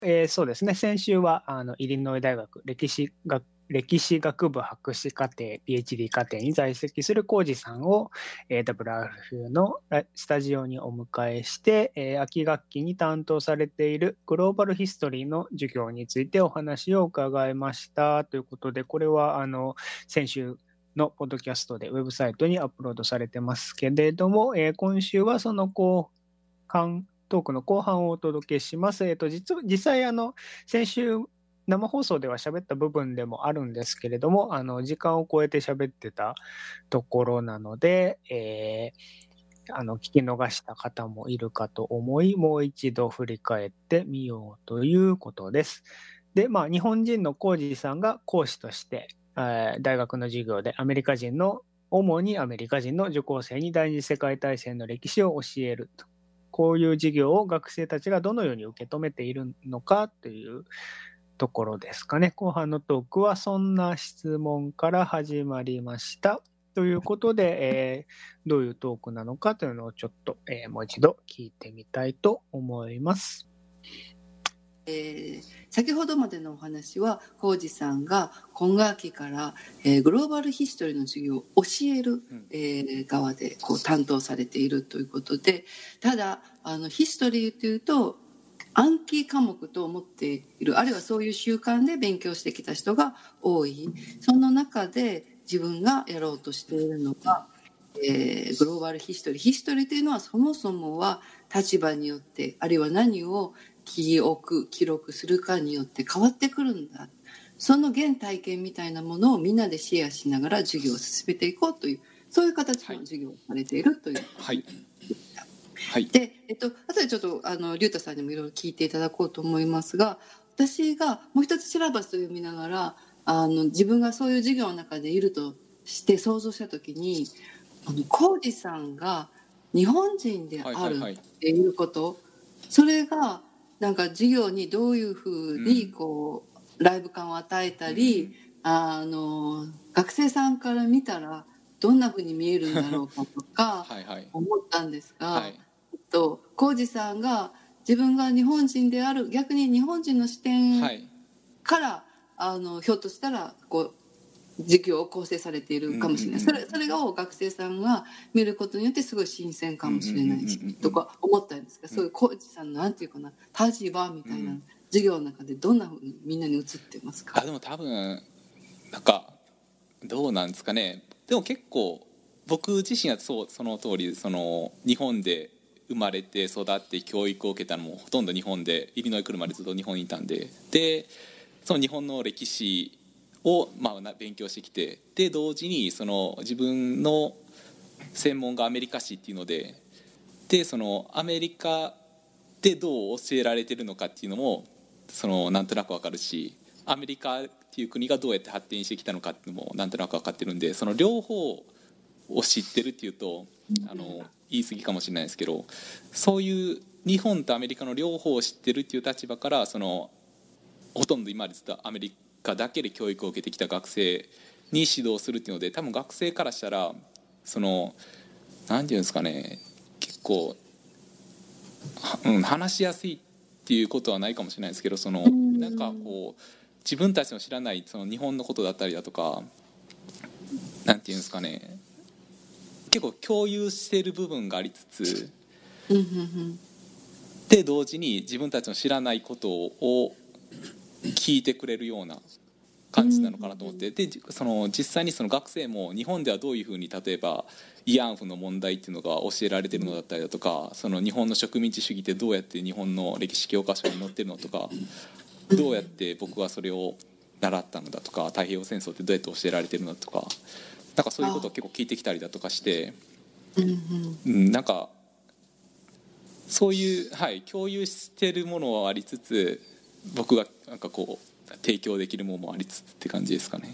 そうですね。先週はイリノイ大学歴史学部博士課程、PhD 課程に在籍する浩二さんを、WRF のスタジオにお迎えして、秋学期に担当されているグローバルヒストリーの授業についてお話を伺いましたということで、これは先週のポッドキャストでウェブサイトにアップロードされてますけれども、今週はその後半トークの後半をお届けします。実際先週生放送では喋った部分でもあるんですけれども、時間を超えて喋ってたところなので、聞き逃した方もいるかと思い、もう一度振り返ってみようということです。で、日本人の浩二さんが講師として、大学の授業で主にアメリカ人の受講生に第二次世界大戦の歴史を教えると。こういう授業を学生たちがどのように受け止めているのかというところですかね。後半のトークはそんな質問から始まりました。ということで、どういうトークなのかというのをちょっと、もう一度聞いてみたいと思います。 先ほどまでのお話は浩二さんが今学期から、グローバルヒストリーの授業を教える、側で担当されているということで、ただヒストリーというと暗記科目と思っている、あるいはそういう習慣で勉強してきた人が多い。その中で自分がやろうとしているのが、グローバルヒストリーというのはそもそもは立場によって、あるいは何を記録するかによって変わってくるんだ。その原体験みたいなものをみんなでシェアしながら授業を進めていこうという、そういう形の授業をされているという、で、あとでちょっと龍太さんにもいろいろ聞いていただこうと思いますが、私がもう一つシラバスを読みながら自分がそういう授業の中でいるとして想像した時に、浩二さんが日本人であるっていうこと、それがなんか授業にどういうふうにライブ感を与えたり、学生さんから見たらどんなふうに見えるんだろうかとか思ったんですが、浩二さんが自分が日本人である、逆に日本人の視点から、ひょっとしたら授業を構成されているかもしれない、それを学生さんが見ることによってすごい新鮮かもしれないし、とか思ったんですが、そういう浩二さんのなんていうかな、立場みたいな、授業の中でどんなふうにみんなに映ってますか？ でも多分なんかどうなんですかね。でも結構僕自身はその通り、日本で生まれて育って教育を受けたのもほとんど日本で、イリノイ来るまでずっと日本にいたんで、その日本の歴史を勉強してきて、で同時に自分の専門がアメリカ史っていうので、そのアメリカでどう教えられてるのかっていうのもなんとなく分かるし、アメリカっていう国がどうやって発展してきたのかっていうのもなんとなく分かってるんで、その両方を知ってるっていうと言い過ぎかもしれないですけど、そういう日本とアメリカの両方を知ってるっていう立場から、ほとんど今までずっとアメリカだけで教育を受けてきた学生に指導するっていうので、多分学生からしたらなんていうんですかね、結構、話しやすいっていうことはないかもしれないですけど、なんか自分たちの知らない日本のことだったりだとか、なんていうんですかね、結構共有している部分がありつつで、同時に自分たちの知らないことを聞いてくれるような感じなのかなと思って、で実際に学生も日本ではどういうふうに、例えば慰安婦の問題っていうのが教えられてるのだったりだとか、日本の植民地主義ってどうやって日本の歴史教科書に載ってるのとか、どうやって僕はそれを習ったのだとか、太平洋戦争ってどうやって教えられてるのとか、なんかそういうことを結構聞いてきたりだとかして、なんかそういう、共有してるものはありつつ、僕がなんか提供できるものもありつつって感じですかね。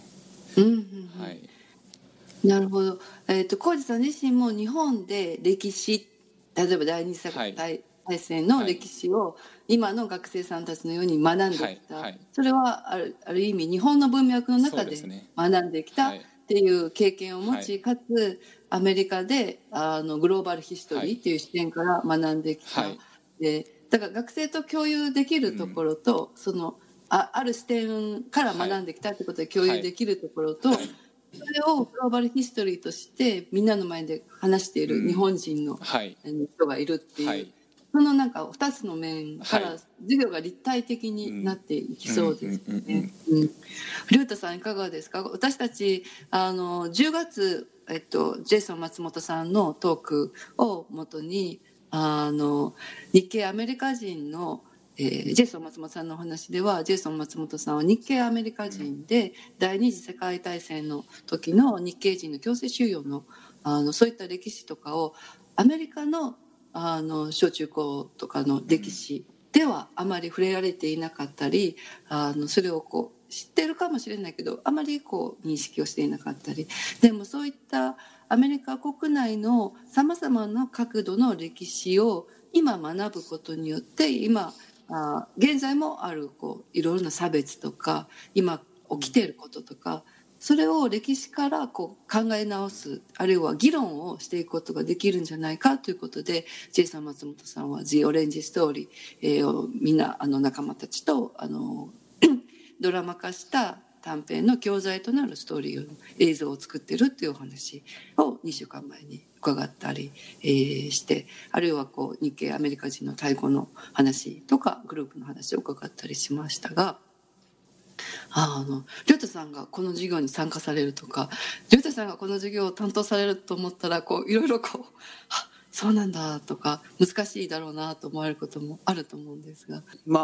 なるほど。浩二さん自身も日本で歴史、例えば第二次世界大戦の歴史を今の学生さんたちのように学んできた、それはある意味日本の文脈の中で学んできたっていう経験を持ち、かつアメリカでグローバルヒストリーっていう視点から学んできた、でだから学生と共有できるところと、ある視点から学んできたってことで共有できるところと、それをグローバルヒストリーとしてみんなの前で話している日本人の人がいるっていう、そのなんか2つの面から授業が立体的になっていきそうですね。龍太さんいかがですか？私たち10月、ジェイソン松本さんのトークをもとに日系アメリカ人のジェイソン松本さんのお話では、ジェイソン松本さんは日系アメリカ人で、第二次世界大戦の時の日系人の強制収容のそういった歴史とかをアメリカの小中高とかの歴史ではあまり触れられていなかったり、それをこう知ってるかもしれないけどあまりこう認識をしていなかったり、でもそういったアメリカ国内のさまざまな角度の歴史を今学ぶことによって、今現在もあるこういろいろな差別とか今起きていることとか、それを歴史からこう考え直す、あるいは議論をしていくことができるんじゃないかということで、ジェイさん松本さんは「The Orange Story」をみんな仲間たちとドラマ化した短編の教材となるストーリー映像を作ってるっていうお話を2週間前に伺ったりして、あるいはこう日系アメリカ人のタイ語の話とかグループの話を伺ったりしましたが、りょうたさんがこの授業に参加されるとか、りょうたさんがこの授業を担当されると思ったらこういろいろこうそうなんだとか難しいだろうなと思われることもあると思うんですが、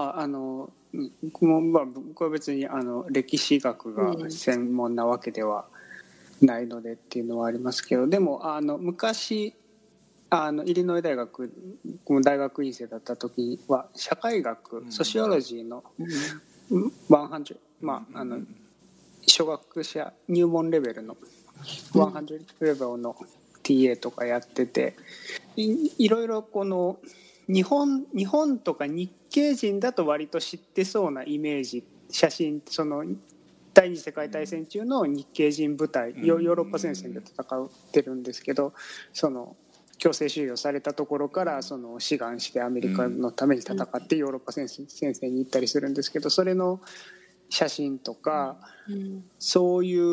僕は別に歴史学が専門なわけではないのでっていうのはありますけど、でも昔イリノイ大学大学院生だった時は社会学、ソシオロジーの100、初学者入門レベルの100レベルの TA とかやってて、いろいろこの日本とか日系人だと割と知ってそうなイメージ、写真、第二次世界大戦中の日系人部隊、ヨーロッパ戦線で戦ってるんですけど、強制収容されたところから志願してアメリカのために戦ってヨーロッパ戦線に行ったりするんですけど、それの写真とか、そういう、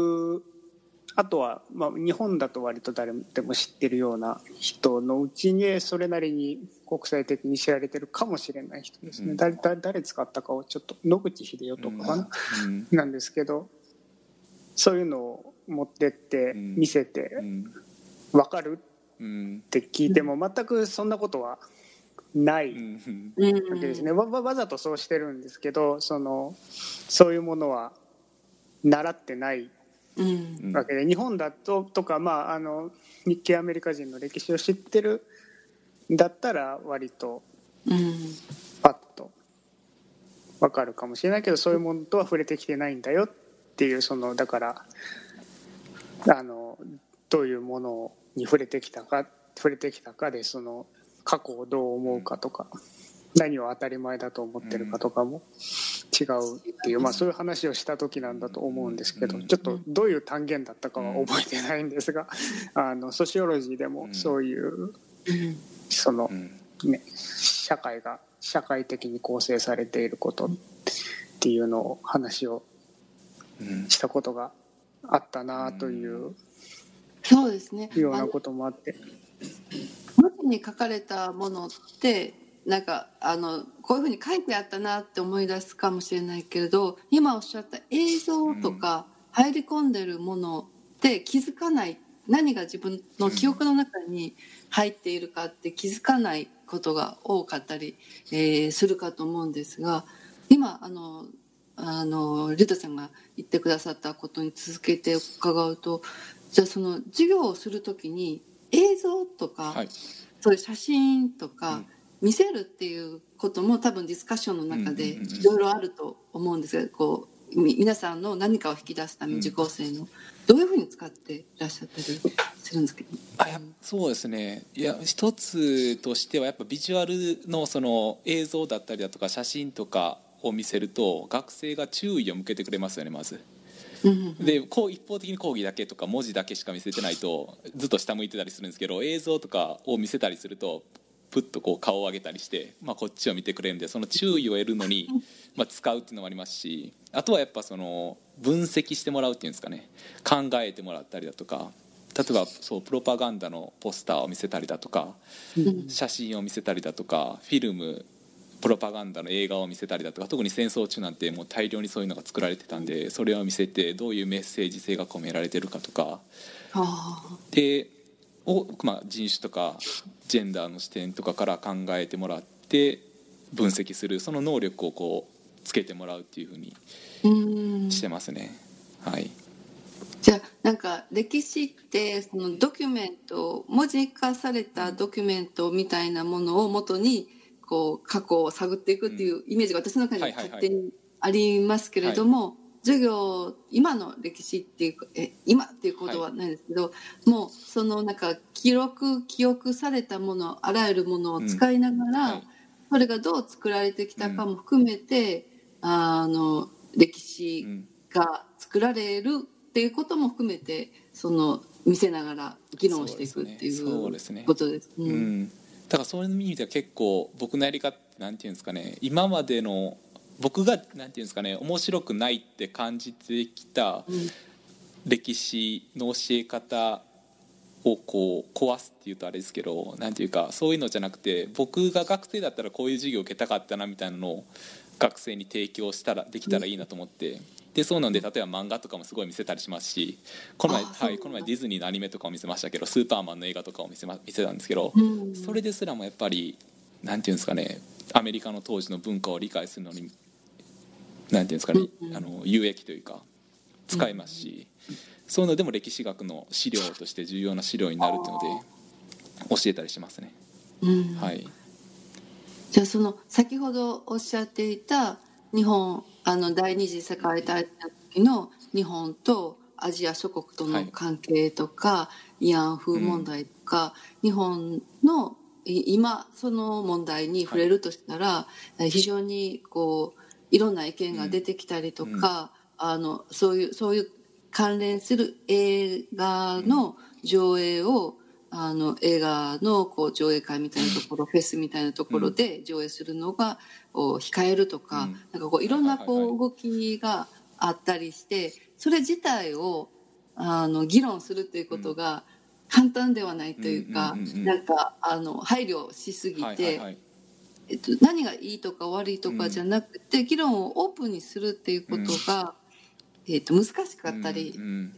あとは、日本だと割と誰でも知ってるような人のうちにそれなりに国際的に知られてるかもしれない人ですね。誰使ったかをちょっと野口英世とかかな、なんですけど、そういうのを持ってって見せて分かるって聞いても全くそんなことはないわけですね。わざとそうしてるんですけど、そういうものは習ってないわけで、日本だととか、日系アメリカ人の歴史を知ってるんだったら割とパッと分かるかもしれないけど、そういうものとは触れてきてないんだよっていう、だからどういうものに触れてきたかで過去をどう思うかとか、何を当たり前だと思ってるかとかも違うっていう、そういう話をした時なんだと思うんですけど、ちょっとどういう単元だったかは覚えてないんですが、ソシオロジーでもそういう社会的に構成されていることっていうのを話をしたことがあったなというそうですね、 ようなこともあって、 文字に書かれたものってなんかこういうふうに書いてあったなって思い出すかもしれないけれど、今おっしゃった映像とか入り込んでるものって気づかない、何が自分の記憶の中に入っているかって気づかないことが多かったり、するかと思うんですが、今リュタさんが言ってくださったことに続けて伺うと、じゃあその授業をするときに映像とか、そういう写真とか見せるっていうことも多分ディスカッションの中でいろいろあると思うんですが、こう皆さんの何かを引き出すために受講生のどういうふうに使っていらっしゃったりするんですけど。 そうですね、一つとしてはやっぱビジュアルの映像だったりだとか写真とかを見せると学生が注意を向けてくれますよね、まず。で一方的に講義だけとか文字だけしか見せてないとずっと下向いてたりするんですけど、映像とかを見せたりするとプッとこう顔を上げたりして、こっちを見てくれるんで、その注意を得るのに使うっていうのもありますし、あとはやっぱその分析してもらうっていうんですかね、考えてもらったりだとか、例えばそうプロパガンダのポスターを見せたりだとか、写真を見せたりだとか、フィルムプロパガンダの映画を見せたりだとか、特に戦争中なんてもう大量にそういうのが作られてたんで、それを見せてどういうメッセージ性が込められてるかとかで人種とかジェンダーの視点とかから考えてもらって分析する、その能力をこうつけてもらうっていうふうにしてますね。はい。 じゃあなんか歴史ってそのドキュメント、文字化されたドキュメントみたいなものを元にこう過去を探っていくっていうイメージが私の中に勝手にありますけれども、授業今の歴史っていう今っていうことはないですけど、もうそのなんか記憶されたもの、あらゆるものを使いながら、それがどう作られてきたかも含めて、歴史が作られるっていうことも含めてその見せながら議論していくっていうことです。 だからそういう意味では結構僕のやり方なんていうんですかね、今までの僕がなんていうんですかね、面白くないって感じてきた歴史の教え方をこう壊すっていうとあれですけど、なんていうかそういうのじゃなくて、僕が学生だったらこういう授業を受けたかったなみたいなのを学生に提供したらできたらいいなと思って、でそうなんで例えば漫画とかもすごい見せたりしますし、この前ディズニーのアニメとかを見せましたけど、スーパーマンの映画とかを見せたんですけど、それですらもやっぱりなんていうんですかね、アメリカの当時の文化を理解するのになんていうんですかね、有益というか使えますし、そういうのでも歴史学の資料として重要な資料になるっていうので教えたりしますね。はい。 じゃあその先ほどおっしゃっていた日本第二次世界大戦の時の日本とアジア諸国との関係とか、慰安婦問題とか、日本の今その問題に触れるとしたら、非常にこういろんな意見が出てきたりとか、そういう関連する映画の上映を映画のこう上映会みたいなところ、フェスみたいなところで上映するのが控えるとか、なんかこういろんなこう動きがあったりして、それ自体を議論するということが簡単ではないというか、なんか配慮しすぎて、何がいいとか悪いとかじゃなくて、議論をオープンにするっていうことが、難しかったり、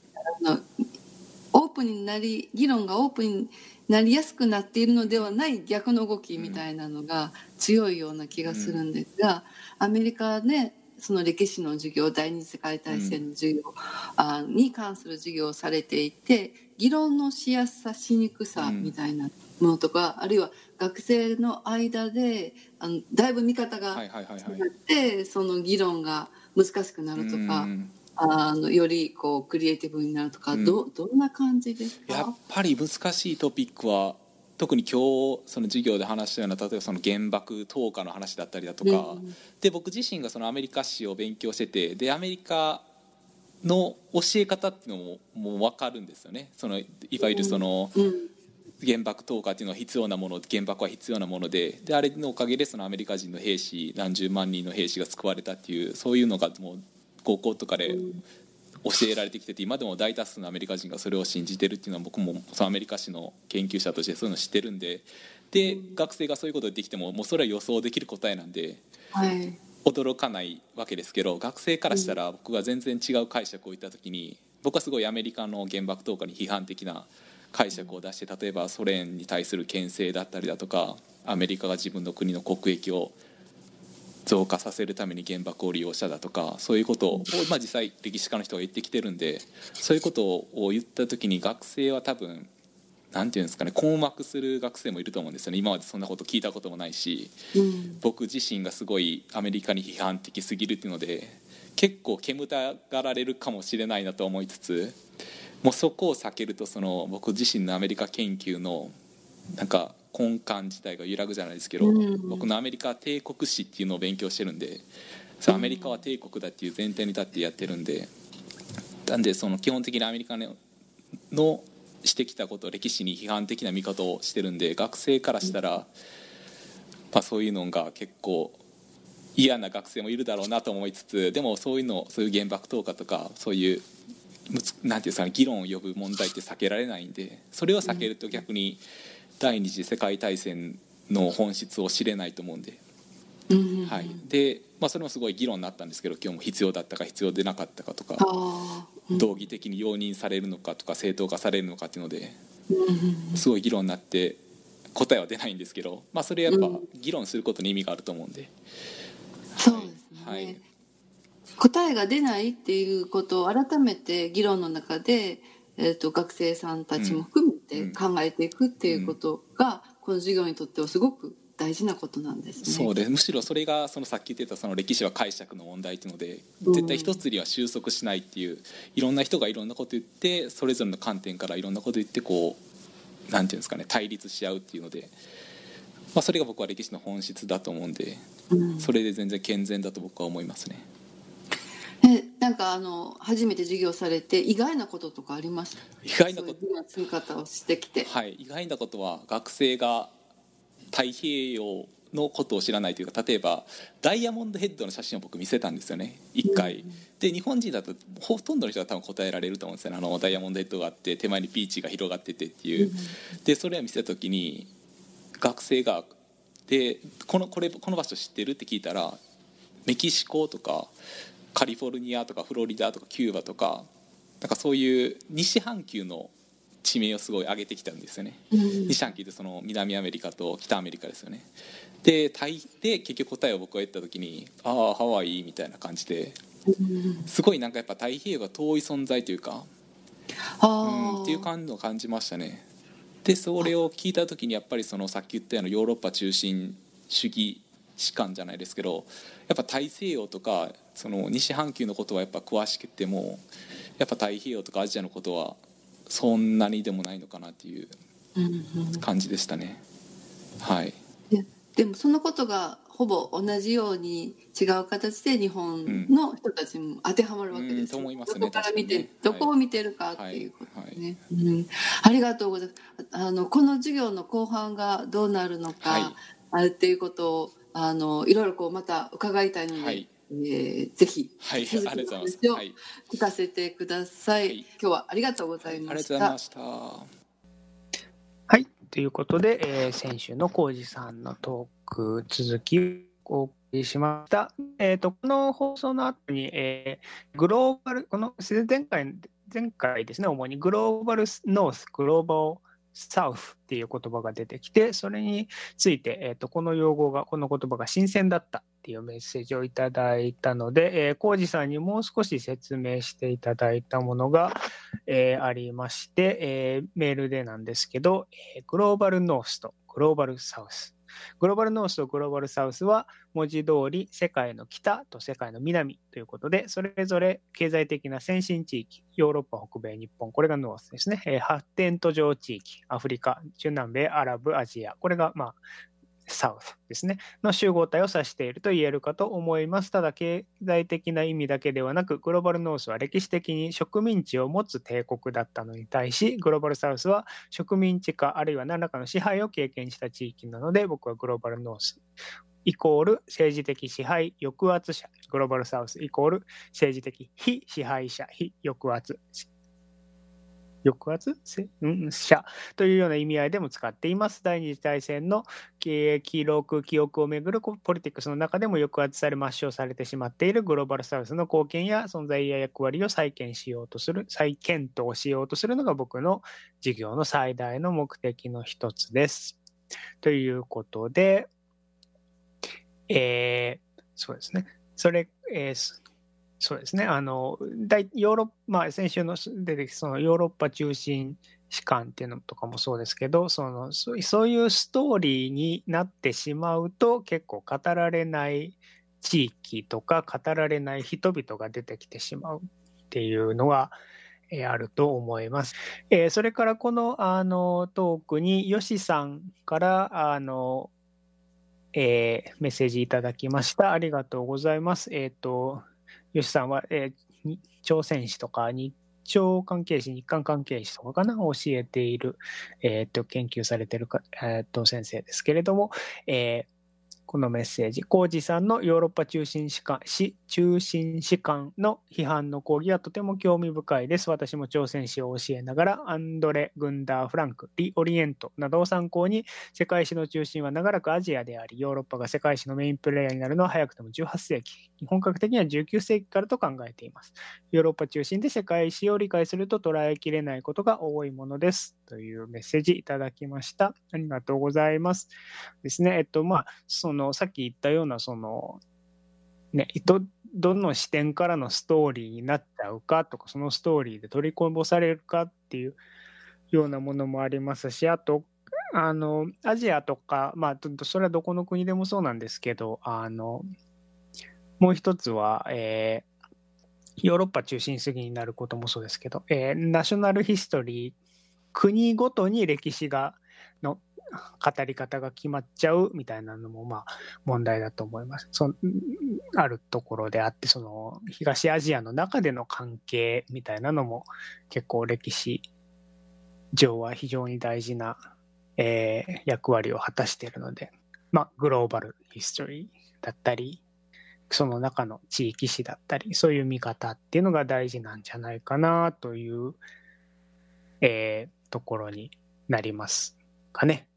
オープンになり議論がオープンになりやすくなっているのではない逆の動きみたいなのが強いような気がするんですが、アメリカでその歴史の授業、第二次世界大戦の授業に関する授業をされていて、議論のしやすさしにくさみたいなものとか、あるいは学生の間でだいぶ見方が違ってその議論が難しくなるとか、よりこうクリエイティブになるとか、どんな感じですか？ やっぱり難しいトピックは特に今日その授業で話したような、例えばその原爆投下の話だったりだとか、で僕自身がそのアメリカ史を勉強してて、でアメリカの教え方っていうのも分かるんですよね。そのいわゆるその、原爆投下っていうのは必要なもの、原爆は必要なもので、あれのおかげでそのアメリカ人の兵士何十万人の兵士が救われたっていう、そういうのがもう高校とかで教えられてきてて、今でも大多数のアメリカ人がそれを信じてるっていうのは僕もそのアメリカ史の研究者としてそういうのを知ってるんで、学生がそういうことを言ってきてももうそれは予想できる答えなんで、驚かないわけですけど、学生からしたら僕が全然違う解釈を言った時に、僕はすごいアメリカの原爆投下に批判的な解釈を出して、例えばソ連に対する牽制だったりだとか、アメリカが自分の国の国益を増加させるために原爆を利用しただとか、そういうことを、実際歴史家の人が言ってきてるんで、そういうことを言った時に学生は多分なんていうんですかね、困惑する学生もいると思うんですよね。今までそんなこと聞いたこともないし、僕自身がすごいアメリカに批判的すぎるっていうので結構煙たがられるかもしれないなと思いつつ、もうそこを避けるとその僕自身のアメリカ研究のなんか根幹自体が揺らぐじゃないですけど、僕のアメリカ帝国史っていうのを勉強してるんで、アメリカは帝国だっていう前提に立ってやってるんで、なんでその基本的にアメリカのしてきたこと、歴史に批判的な見方をしてるんで、学生からしたらそういうのが結構嫌な学生もいるだろうなと思いつつ、でもそういう原爆投下とかそういうなんていうんですかね、議論を呼ぶ問題って避けられないんで、それを避けると逆に第二次世界大戦の本質を知れないと思うんで、はい、で、それもすごい議論になったんですけど、今日も必要だったか必要でなかったかとか、道義的に容認されるのかとか正当化されるのかっていうのですごい議論になって答えは出ないんですけど、それやっぱ議論することに意味があると思うんで、 そうですね、 はい、 答えが出ないっていうことを改めて議論の中で、学生さんたちも含めて考えていくっていうことが、この授業にとってはすごく大事なことなんですね。 そうです。むしろそれがさっき言ってたその歴史は解釈の問題っていうので、絶対一つには収束しないっていう、いろんな人がいろんなこと言ってそれぞれの観点からいろんなこと言ってこうなんていうんですかね、対立し合うっていうので、それが僕は歴史の本質だと思うんで、それで全然健全だと僕は思いますね。 なんか初めて授業されて意外なこととかありました？ 意外なこと、 そういう積み方をしてきて、 はい、意外なことは学生が太平洋のことを知らないというか、例えばダイヤモンドヘッドの写真を僕見せたんですよね、1回、で日本人だとほとんどの人が多分答えられると思うんですよね。ダイヤモンドヘッドがあって手前にビーチが広がっててっていう、でそれを見せた時に学生がでこの場所知ってるって聞いたら、メキシコとかカリフォルニアとかフロリダとかキューバとか、なんかそういう西半球の地名をすごい上げてきたんですよね、西半球ってその南アメリカと北アメリカですよね。で結局答えを僕が言った時に、ああハワイみたいな感じで、すごいなんかやっぱ太平洋が遠い存在というか、っていう感じを感じましたね。でそれを聞いた時にやっぱりそのさっき言ったようなヨーロッパ中心主義史観じゃないですけど、やっぱ大西洋とかその西半球のことはやっぱ詳しくても、やっぱ太平洋とかアジアのことはそんなにでもないのかなっていう感じでしたね。はい。 でもそのことがほぼ同じように違う形で日本の人たちも当てはまるわけですよ、 と思いますね。 どこから見て、ね、どこを見てるかっていうことですね、ありがとうございます。この授業の後半がどうなるのか、っていうことをいろいろこうまた伺いたいので、ぜひ続きの話を聞かせてください。今日はありがとうございました。 ありがとうございました。 はい、ということで、先週の浩二さんのトーク続きをお送りしました。この放送の後に、グローバル、前回ですね、主にグローバルノース、グローバルサウスっていう言葉が出てきて、それについて、この言葉が新鮮だったっていうメッセージをいただいたので、浩二さんにもう少し説明していただいたものが、ありまして、メールでなんですけど、グローバルノースとグローバルサウス。グローバルノースとグローバルサウスは文字通り世界の北と世界の南ということで、それぞれ経済的な先進地域、ヨーロッパ、北米、日本、これがノースですね。発展途上地域、アフリカ、中南米、アラブ、アジア、これがサウスですね、の集合体を指していると言えるかと思います。ただ、経済的な意味だけではなく、グローバルノースは歴史的に植民地を持つ帝国だったのに対し、グローバルサウスは植民地化あるいは何らかの支配を経験した地域なので、僕はグローバルノースイコール政治的支配抑圧者、グローバルサウスイコール政治的非支配者、非抑圧者というような意味合いでも使っています。第二次大戦の記憶をめぐるポリティクスの中でも抑圧され抹消されてしまっているグローバルサウスの貢献や存在や役割を再検討しようとするのが僕の授業の最大の目的の一つです。ということで、そうですね。そうですね。ヨーロッパ、先週の出てきたそのヨーロッパ中心史観っていうのとかもそうですけど、そういうストーリーになってしまうと結構語られない地域とか語られない人々が出てきてしまうっていうのがあると思います。それからこのトークにヨシさんからメッセージいただきました。ありがとうございます。ヨシさんは、朝鮮史とか日朝関係史、日韓関係史とかかな、教えている、研究されている先生ですけれども、 このメッセージ、浩二さんのヨーロッパ中心史観の批判の講義はとても興味深いです。私も朝鮮史を教えながら、アンドレ・グンダー・フランク、リ・オリエントなどを参考に、世界史の中心は長らくアジアであり、ヨーロッパが世界史のメインプレイヤーになるのは早くても18世紀、本格的には19世紀からと考えています。ヨーロッパ中心で世界史を理解すると捉えきれないことが多いものです。というメッセージいただきました。ありがとうございます。ですね。さっき言ったような、どの視点からのストーリーになっちゃうかとか、そのストーリーで取りこぼされるかっていうようなものもありますし、あと、アジアとか、それはどこの国でもそうなんですけど、もう一つは、ヨーロッパ中心主義になることもそうですけど、ナショナルヒストリー、国ごとに歴史の語り方が決まっちゃうみたいなのも問題だと思います。あるところであって、東アジアの中での関係みたいなのも結構歴史上は非常に大事な、役割を果たしているので、グローバルヒストリーだったり、その中の地域史だったり、そういう見方っていうのが大事なんじゃないかなという、ところになりますかね。